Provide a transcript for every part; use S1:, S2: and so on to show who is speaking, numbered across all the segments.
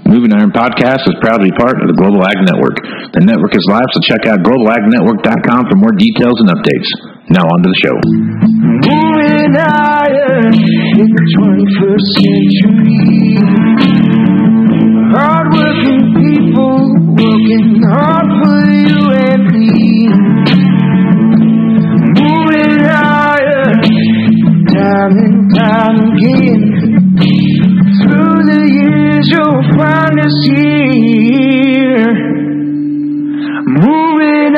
S1: Moving Iron Podcast is proud to be part of the Global Ag Network. The network is live, so check out globalagnetwork.com for more details and updates. Now on to the show.
S2: Moving iron in the 21st century. Hard-working people working hard for you and me. Moving iron time and time again. Through the years you'll find us here. Moving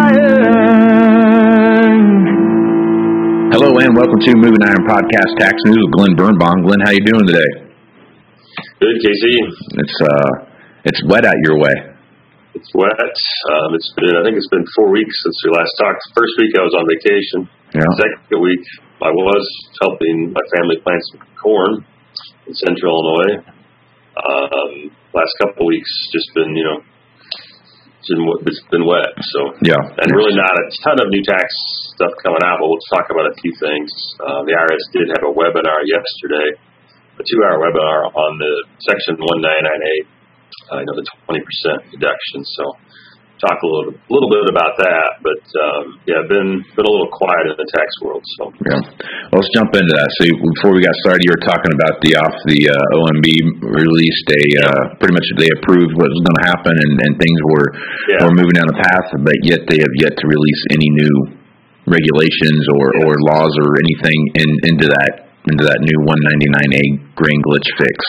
S2: iron.
S1: Hello and welcome to Moving Iron Podcast Tax News with Glenn Birnbaum. Glenn, how you doing today?
S3: Good, Casey.
S1: It's wet out your way.
S3: It's wet. I think it's been 4 weeks since we last talked. First week I was on vacation.
S1: Yeah.
S3: Second week I was helping my family plant some corn in central Illinois. Last couple of weeks just been, it's been wet. So
S1: yeah,
S3: and really not a ton of new tax stuff coming out, but we'll talk about a few things. The IRS did have a webinar yesterday, a 2-hour webinar on the Section 199A, the 20% deduction. So talk a little bit about that, but been a little quiet in the tax world. So
S1: yeah, well, let's jump into that. So before we got started, you were talking about the OMB released pretty much they approved what was going to happen, and things were moving down the path, but yet they have yet to release any new regulations or laws or anything into that new 199A grain glitch fix.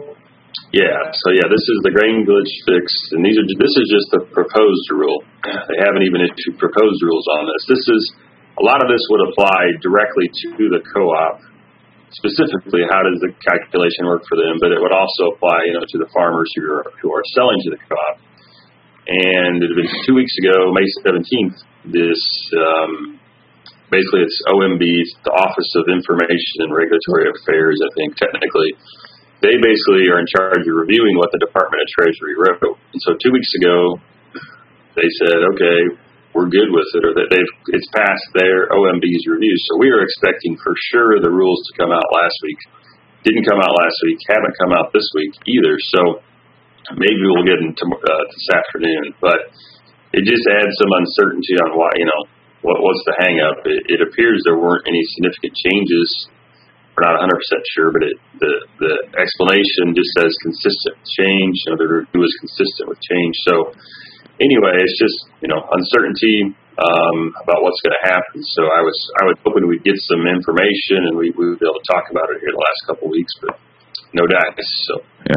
S3: This is the grain glitch fix, and this is just the proposed rule. They haven't even issued proposed rules on this. A lot of this would apply directly to the co-op. Specifically, how does the calculation work for them? But it would also apply, to the farmers who are selling to the co-op. And it had been 2 weeks ago, May 17th. This basically it's OMB, the Office of Information and Regulatory Affairs, I think technically. They basically are in charge of reviewing what the Department of Treasury wrote. And so 2 weeks ago, they said, okay, we're good with it, or that it's passed their OMB's review. So we were expecting for sure the rules to come out last week. Didn't come out last week, haven't come out this week either. So maybe we'll get them this afternoon. But it just adds some uncertainty on why, what's the hang up. It appears there weren't any significant changes. We're not 100% sure, but the explanation just says consistent change. The review is consistent with change. So anyway, it's just uncertainty about what's going to happen. So I was hoping we'd get some information and we would be able to talk about it here the last couple of weeks, but no dice. So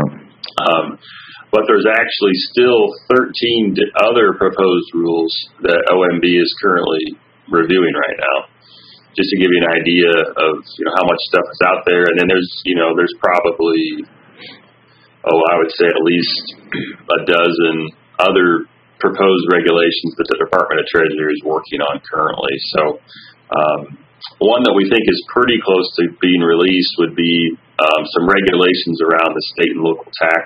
S3: but there's actually still 13 other proposed rules that OMB is currently reviewing right now. Just to give you an idea of how much stuff is out there, and then there's probably I would say at least a dozen other proposed regulations that the Department of Treasury is working on currently. So one that we think is pretty close to being released would be some regulations around the state and local tax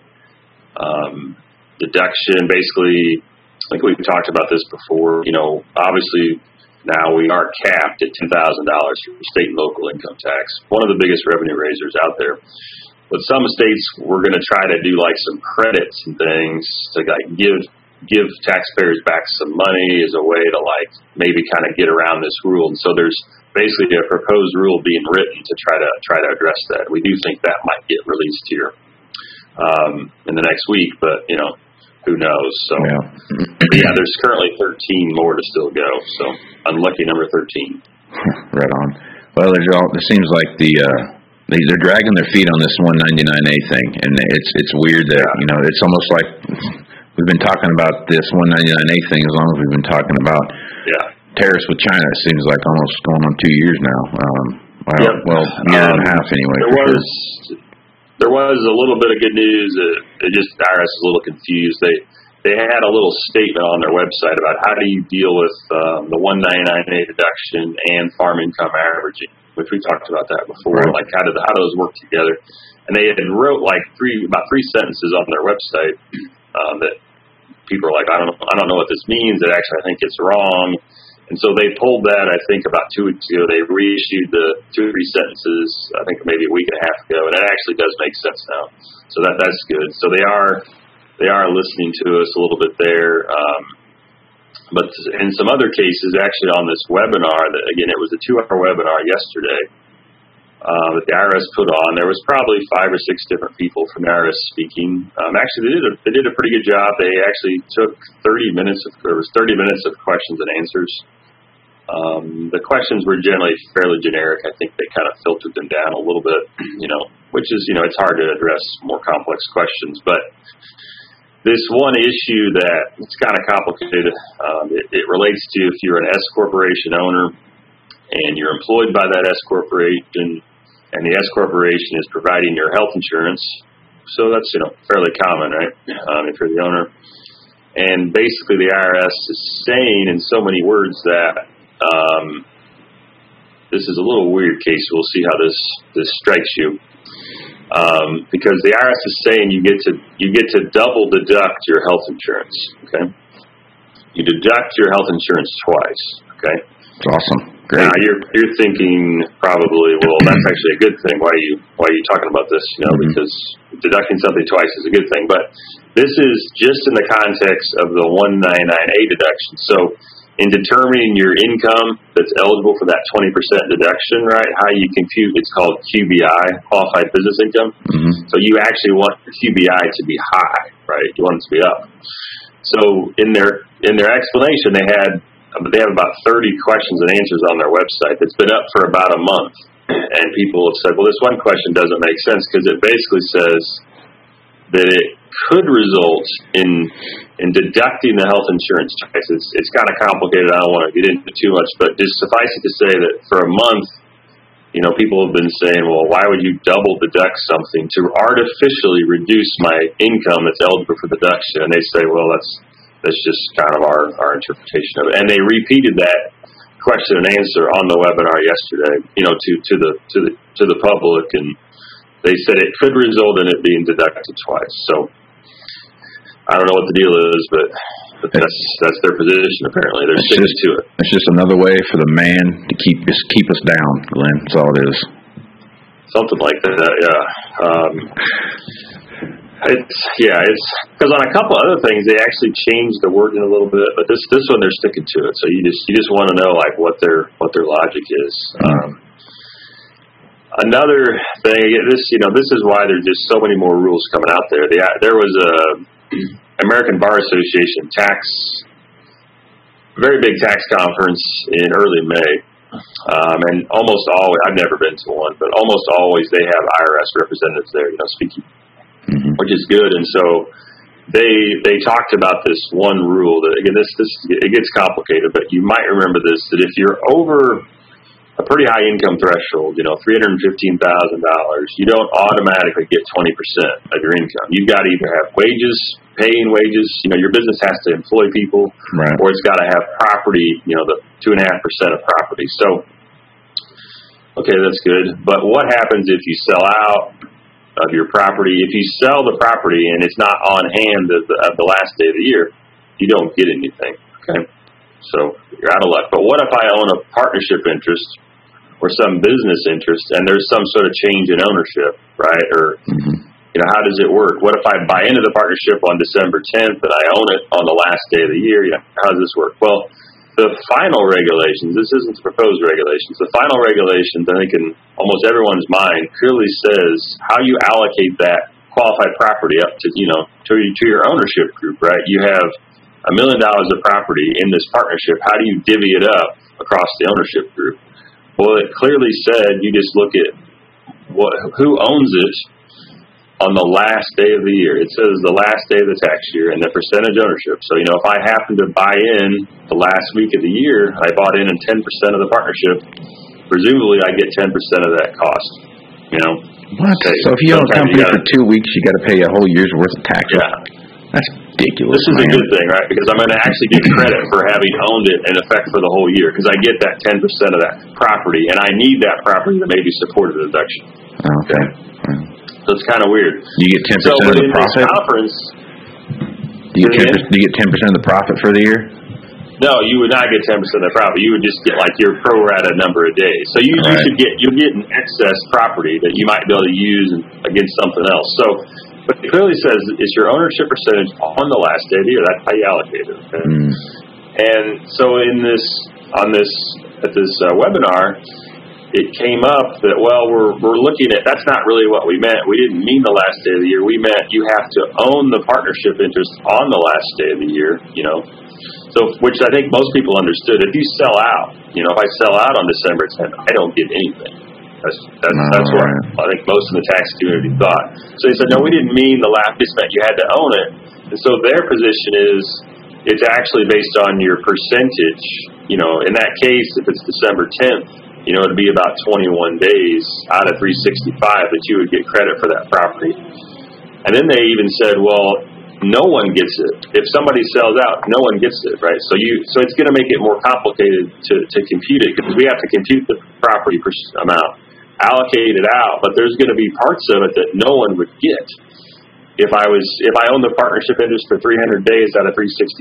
S3: deduction. Basically, I think we've talked about this before. Obviously. Now we are capped at $10,000 for state and local income tax, one of the biggest revenue raisers out there. But some states we're going to try to do like some credits and things to give taxpayers back some money as a way to maybe kind of get around this rule. And so there's basically a proposed rule being written to try to address that. We do think that might get released here in the next week, but who knows? So there's currently 13 more to still go. So unlucky number 13.
S1: Right on. Well, it seems like they're dragging their feet on this 199A thing, and it's weird that it's almost like we've been talking about this 199A thing as long as we've been talking about tariffs with China. It seems like almost going on 2 years now. Year and a half anyway.
S3: There was a little bit of good news. The IRS is a little confused. They had a little statement on their website about how do you deal with the 199A deduction and farm income averaging, which we talked about that before. Right. Like how do those work together? And they had wrote about three sentences on their website that people are like, I don't know what this means. That actually I think it's wrong. And so they pulled that, I think, about 2 weeks ago. They reissued the 2 or 3 sentences, I think maybe a week and a half ago, and it actually does make sense now. So that's good. So they are listening to us a little bit there. But in some other cases, actually on this webinar, that again, it was a 2-hour webinar yesterday that the IRS put on. There was probably 5 or 6 different people from the IRS speaking. Actually, they did a pretty good job. They actually took 30 minutes of questions and answers. The questions were generally fairly generic. I think they kind of filtered them down a little bit, which is, it's hard to address more complex questions. But this one issue that it's kind of complicated, it relates to if you're an S corporation owner and you're employed by that S corporation, and the S corporation is providing your health insurance. So that's, fairly common, right? If you're the owner. And basically the IRS is saying in so many words that this is a little weird case. We'll see how this strikes you. Because the IRS is saying you get to double deduct your health insurance. Okay, you deduct your health insurance twice. Okay,
S1: that's awesome. Great.
S3: Now you're thinking probably, well, that's actually a good thing. Why are you talking about this? Because deducting something twice is a good thing. But this is just in the context of the 199A deduction. So in determining your income that's eligible for that 20% deduction, right, how you compute, it's called QBI, Qualified Business Income. Mm-hmm. So you actually want your QBI to be high, right? You want it to be up. So in their explanation, they have about 30 questions and answers on their website that's been up for about a month. And people have said, well, this one question doesn't make sense because it basically says that it could result in deducting the health insurance tax. It's kind of complicated. I don't want to get into too much, but just suffice it to say that for a month, people have been saying, well, why would you double deduct something to artificially reduce my income that's eligible for deduction? And they say, well, that's just kind of our interpretation of it. And they repeated that question and answer on the webinar yesterday, to the public, and they said it could result in it being deducted twice. So I don't know what the deal is, but that's their position. Apparently, they're sticking to it.
S1: It's just another way for the man to keep us down, Glenn. That's all it is.
S3: Something like that, yeah. It's because on a couple other things they actually changed the wording a little bit, but this one they're sticking to it. So you just want to know like what their logic is. Another thing, this is why there's just so many more rules coming out there. There was a American Bar Association very big tax conference in early May, and almost always, I've never been to one, but almost always they have IRS representatives there, speaking. Mm-hmm. Which is good. And so they talked about this one rule that, again, this it gets complicated, but you might remember this, that if you're over a pretty high income threshold, $315,000, you don't automatically get 20% of your income. You've got to either have paying wages, your business has to employ people, right, or it's got to have property, the 2.5% of property. So, okay, that's good. But what happens if you sell out of your property? If you sell the property and it's not on hand at the last day of the year, you don't get anything. Okay, so you're out of luck. But what if I own a partnership interest or some business interest, and there's some sort of change in ownership, right? Or how does it work? What if I buy into the partnership on December 10th and I own it on the last day of the year? How does this work? Well, the final regulations, this isn't the proposed regulations, the final regulations, I think in almost everyone's mind, clearly says how you allocate that qualified property up to, to your ownership group, right? You have $1 million of property in this partnership. How do you divvy it up across the ownership group? Well, it clearly said you just look at who owns it on the last day of the year. It says the last day of the tax year and the percentage ownership. So, if I happen to buy in the last week of the year, I bought in 10% of the partnership, presumably I get 10% of that cost,
S1: What? Okay. So if you own a company for 2 weeks, you got to pay a whole year's worth of taxes? Yeah. That's ridiculous.
S3: This is a good thing, right? Because I'm going to actually get credit for having owned it in effect for the whole year, because I get that 10% of that property, and I need that property to maybe support a deduction.
S1: Okay.
S3: So it's kind of weird.
S1: Do you get 10% of the profit?
S3: Conference,
S1: do you get 10% of the profit for the year?
S3: No, you would not get 10% of the property. You would just get like your pro rata number of days. So you're getting excess property that you might be able to use against something else. So, but it clearly says it's your ownership percentage on the last day of the year. That's how you allocate it. Okay? And so at this webinar, it came up that, well, we're looking at, that's not really what we meant. We didn't mean the last day of the year. We meant you have to own the partnership interest on the last day of the year, So, which I think most people understood. If you sell out, if I sell out on December 10th, I don't get anything. That's what I think most of the tax community thought. So they said, no, we didn't mean the last, just meant you had to own it. And so their position is, it's actually based on your percentage. In that case, if it's December 10th, it'd be about 21 days out of 365 that you would get credit for that property. And then they even said, well, no one gets it. If somebody sells out, no one gets it, right? So it's going to make it more complicated to compute it, because we have to compute the property amount, allocate it out, but there's going to be parts of it that no one would get. If I owned the partnership interest for 300 days out of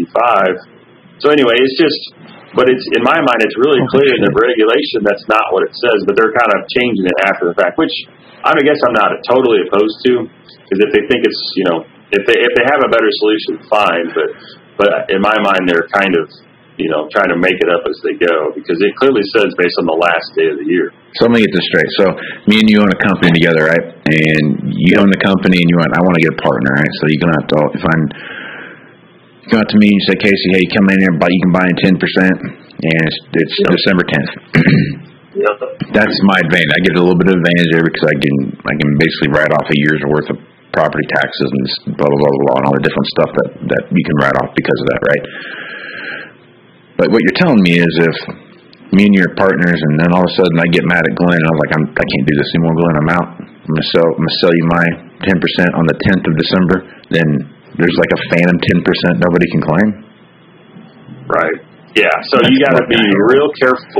S3: 365. So anyway, but it's, in my mind, it's really clear in the regulation that's not what it says, but they're kind of changing it after the fact, which I guess I'm not totally opposed to, because if they think it's, if they have a better solution, fine, but in my mind, they're kind of, trying to make it up as they go, because it clearly says based on the last day of the year.
S1: So let me get this straight. So me and you own a company together, right? And you own the company, and I want to get a partner, right? So you're going to have to, if I'm, you come out to me and you say, Casey, hey, come in here, you can buy in 10%, and it's December 10th.
S3: Yep.
S1: That's my advantage. I get a little bit of advantage there, because I can basically write off a year's worth of property taxes and blah, blah, blah, blah, and all the different stuff that you can write off because of that, right? But what you're telling me is, if me and you are partners, and then all of a sudden I get mad at Glenn, and I'm like, I can't do this anymore, Glenn, I'm out. I'm gonna sell you my 10% on the 10th of December, then there's like a phantom 10% nobody can claim?
S3: Right. Yeah, so you got to be real careful.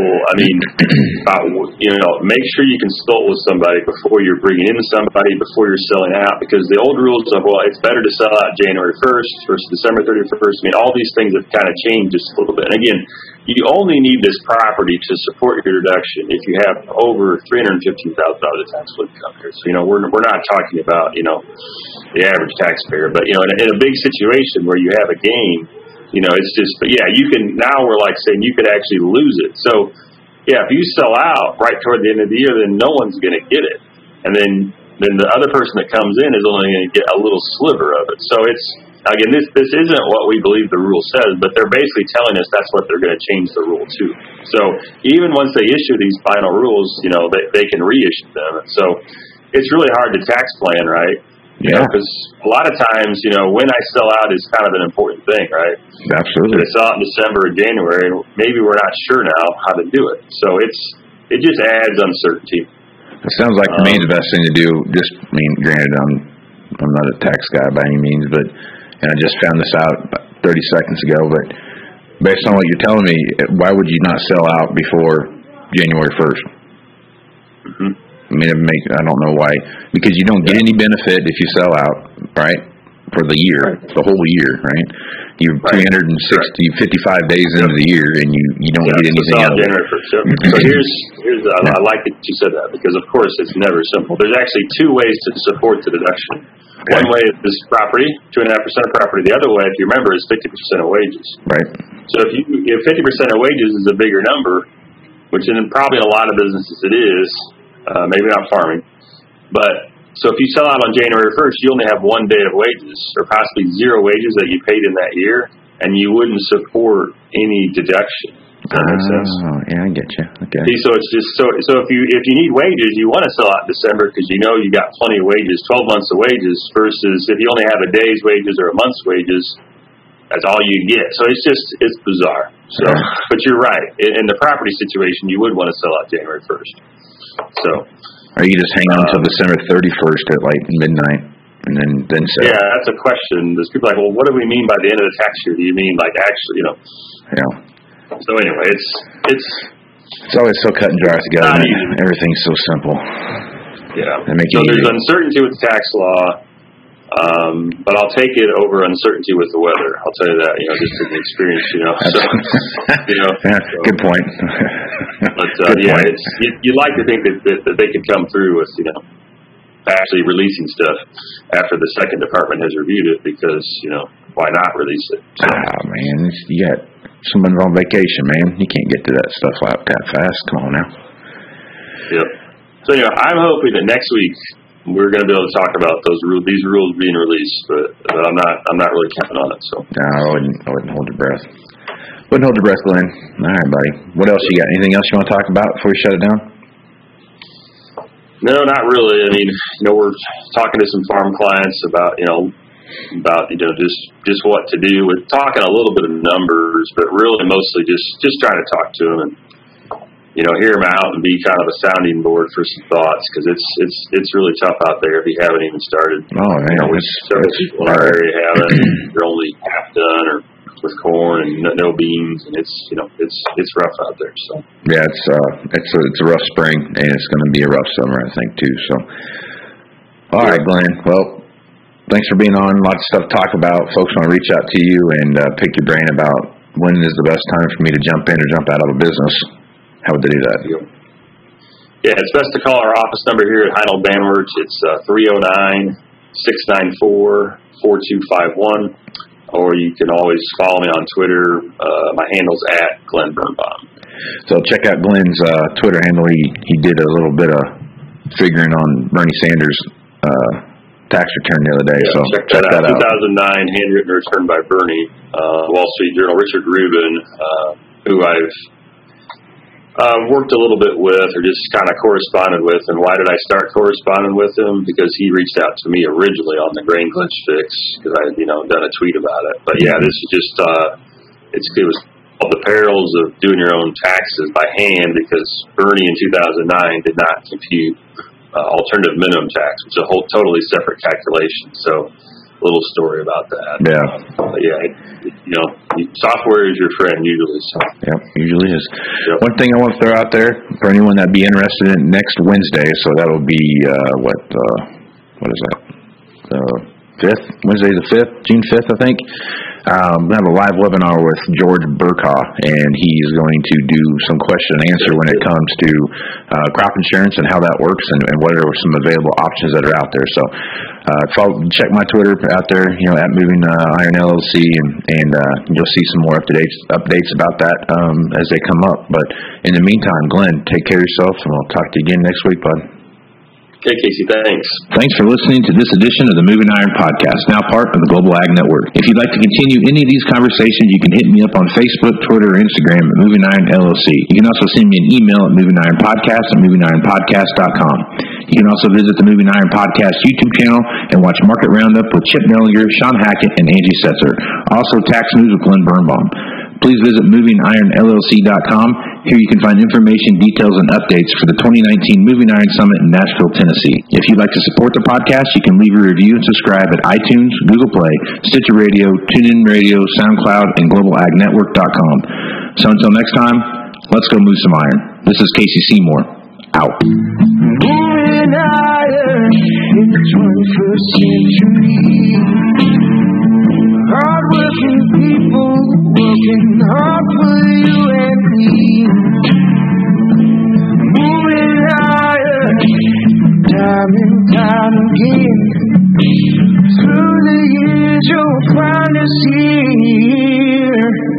S3: About, make sure you consult with somebody before you're bringing in somebody, before you're selling out, because the old rules of, well, it's better to sell out January 1st versus December 31st. All these things have kind of changed just a little bit. And again, you only need this property to support your deduction if you have over $315,000 of taxable income here. So, we're not talking about, the average taxpayer, but, in a big situation where you have a gain, it's just, but yeah, you can, now we're like saying you could actually lose it. So, yeah, if you sell out right toward the end of the year, then no one's going to get it. And then the other person that comes in is only going to get a little sliver of it. So it's, again, this isn't what we believe the rule says, but they're basically telling us that's what they're going to change the rule to. So even once they issue these final rules, they can reissue them. So it's really hard to tax plan, right? Because a lot of times, when I sell out is kind of an important thing, right?
S1: Absolutely.
S3: If I sell out in December or January, maybe we're not sure now how to do it. So it just adds uncertainty.
S1: It sounds like to me the best thing to do, granted, I'm not a tax guy by any means, and I just found this out about 30 seconds ago, but based on what you're telling me, why would you not sell out before January 1st? Mm-hmm. I don't know why, because you don't get any benefit if you sell out, right, for the year, the whole year, right? You're 355 days into the year, and you don't get anything out of it.
S3: So here's I like that you said that, because of course it's never simple. There's actually two ways to support the deduction. Okay. One way is property, 2.5% of property. The other way, if you remember, is 50% of wages.
S1: Right.
S3: So if 50% of wages is a bigger number, which in probably a lot of businesses it is. Maybe not farming, but so if you sell out on January 1st, you only have 1 day of wages, or possibly 0 wages that you paid in that year, and you wouldn't support any deduction. Does that make sense?
S1: Oh, yeah, I get you. Okay.
S3: See, so it's just so if you need wages, you want to sell out in December because you got plenty of wages, 12 months of wages, versus if you only have a day's wages or a month's wages, that's all you get. So it's bizarre. So, but you're right. In the property situation, you would want to sell out January 1st. So,
S1: or you just hang on until December 31st at like midnight, and then sell.
S3: Yeah, that's a question. There's people like, well, what do we mean by the end of the tax year? Do you mean like actually,
S1: Yeah.
S3: So anyway, it's
S1: always so cut and dry together. Everything's so simple.
S3: Yeah. So there's uncertainty with the tax law. But I'll take it over uncertainty with the weather. I'll tell you that, just from the experience, So,
S1: good point.
S3: But point. You'd like to think that they could come through with, actually releasing stuff after the second department has reviewed it, because, why not release it? So.
S1: Man, you got someone on vacation, man. You can't get to that stuff like that fast. Come on now.
S3: Yep. So, I'm hoping that next week we're going to be able to talk about these rules being released, but I'm not really counting on it. So.
S1: No, I wouldn't hold your breath. Wouldn't hold your breath, Glenn. All right, buddy. What else you got? Anything else you want to talk about before we shut it down?
S3: No, not really. I mean, we're talking to some farm clients about just what to do. We're talking a little bit of numbers, but really mostly just trying to talk to them and hear them out and be kind of a sounding board for some thoughts, because it's really tough out there if you haven't even started.
S1: Oh man,
S3: several people in our area haven't. They're only half done or with corn and no beans, and it's rough out there. So
S1: yeah, it's a rough spring, and it's going to be a rough summer, I think, too. So all right, Glenn. Well, thanks for being on. Lots of stuff to talk about. Folks want to reach out to you and pick your brain about when is the best time for me to jump in or jump out of a business. How would they do that?
S3: Yeah, it's best to call our office number here at Heinold Banworks. It's 309-694-4251. Or you can always follow me on Twitter. My handle's @Glenn Birnbaum.
S1: So check out Glenn's Twitter handle. He did a little bit of figuring on Bernie Sanders' tax return the other day.
S3: Yeah,
S1: so
S3: check that out. 2009 handwritten return by Bernie. Wall Street Journal. Richard Rubin, who I've worked a little bit with, or just kind of corresponded with. And why did I start corresponding with him? Because he reached out to me originally on the grain glitch fix, because I had done a tweet about it. But yeah, this is just it was called the perils of doing your own taxes by hand, because Bernie in 2009 did not compute alternative minimum tax, which is a whole totally separate calculation. So a little story about that.
S1: Yeah.
S3: But yeah, software is your friend usually. So.
S1: Yep, usually is.
S3: Yep.
S1: One thing I want to throw out there for anyone that'd be interested in next Wednesday, so that'll be what is that? The 5th, Wednesday the 5th, June 5th, I think. We have a live webinar with George Burkaw, and he's going to do some question and answer when it comes to crop insurance and how that works, and what are some available options that are out there. So check my Twitter out there, at Moving Iron LLC, and you'll see some more updates about that as they come up. But in the meantime, Glenn, take care of yourself, and we'll talk to you again next week, bud.
S3: Okay, Casey, thanks.
S1: Thanks for listening to this edition of the Moving Iron Podcast, now part of the Global Ag Network. If you'd like to continue any of these conversations, you can hit me up on Facebook, Twitter, or Instagram at Moving Iron LLC. You can also send me an email at movingironpodcast@movingironpodcast.com. You can also visit the Moving Iron Podcast YouTube channel and watch Market Roundup with Chip Nellinger, Sean Hackett, and Angie Setzer. Also, Tax News with Glenn Birnbaum. Please visit movingironllc.com. Here you can find information, details, and updates for the 2019 Moving Iron Summit in Nashville, Tennessee. If you'd like to support the podcast, you can leave a review and subscribe at iTunes, Google Play, Stitcher Radio, TuneIn Radio, SoundCloud, and globalagnetwork.com. So until next time, let's go move some iron. This is Casey Seymour. Out.
S2: Moving iron in the 21st century. Hard-working people working hard for you and me. Moving iron, time and time again. Through the years you'll find us here.